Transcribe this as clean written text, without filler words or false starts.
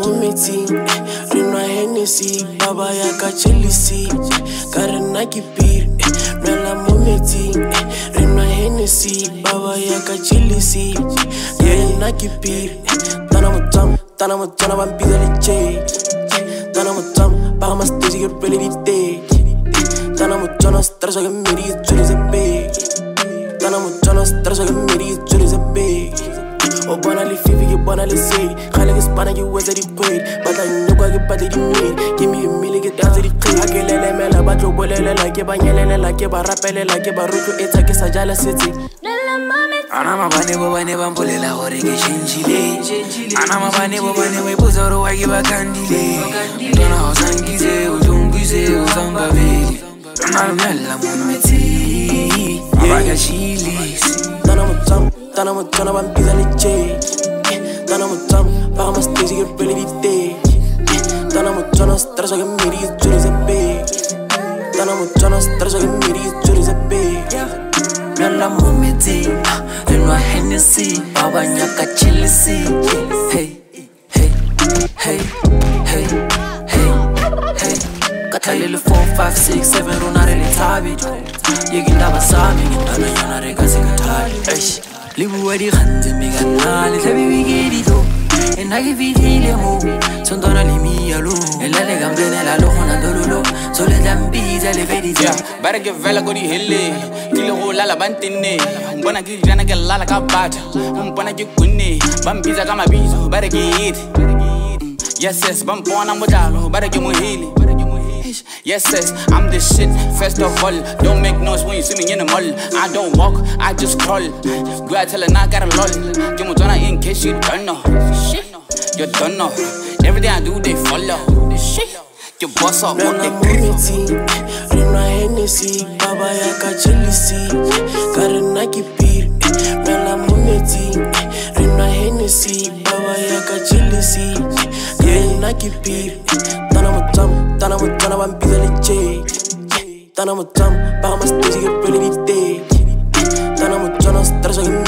mo metsing re nwa Hennessy baba ya ka Chelsea ka re nna ke pire nwela mo metsing re nwa Hennessy baba ya ka Chelsea ye nna ke pire tana mo tsana ba mpida le J tana mo tsam ba ma stage ke pele di day tana mo tsana stress ke meri tsuri ze be tana mo tsana stress ke meri tsuri ze be o bona le fifi ke bona le say khale ke spana ke wetsa di kwedi batla nyokwa ke batla di mmele ke mi mmele ke tatse di qhi a ke lelemela ba tlo bolelela ke ba nyelelela ke ba rapelela ke ba rutlo etsa ke sa jala setse ana mabane bo bane ba mpolela gore ke changile ana mabane bo bane we bozoro wa ke ba kandile tona ho sangize o tungise o sambabeli nalmela mumeti abaga chilis tana mo tsana ba mpida le J tana mo tsam ba ma stage ke pele di day tana mo tsana stress ke meri tsuri ze be tana mo tsana stress ke meri tsuri ze be nala mo meti enwa Hennessy baba nyaka Chelsea hey hey hey hey hey hey katalele 4 5 6 7 rona re le thabi yeginda basami ngintana yana re ka sekatali eish libuwa di khanze megana le thabi bigedi do ena ke vidile mo sondona limia lo elale gambene la lo khona dololo so le dambiza le vedija bara ke vela go di helle dile go lala bantenne mbona ke jana ke lala ka batha mbona ke kunne bambiza ka mabizo bara ke hit yes bampona modalo bara ke mohili yes, I'm the shit, first of all. Don't make noise when you see me in the mall. I don't walk, I just crawl. Go out tell her I got a lol. Give me Donna in case you don't know. You don't know. Everything I do, they follow. You boss up, what they crazy. Rina Hennessy, Baba Yaka Chelsea. Karena kipir, Mela Mumeti. Rina Hennessy, Baba Yaka Chelsea. Karena kipir, Tana mo tsana ba mpida le J tana mo tsam ba ma stage ke pele di day tana mo tsana stress ke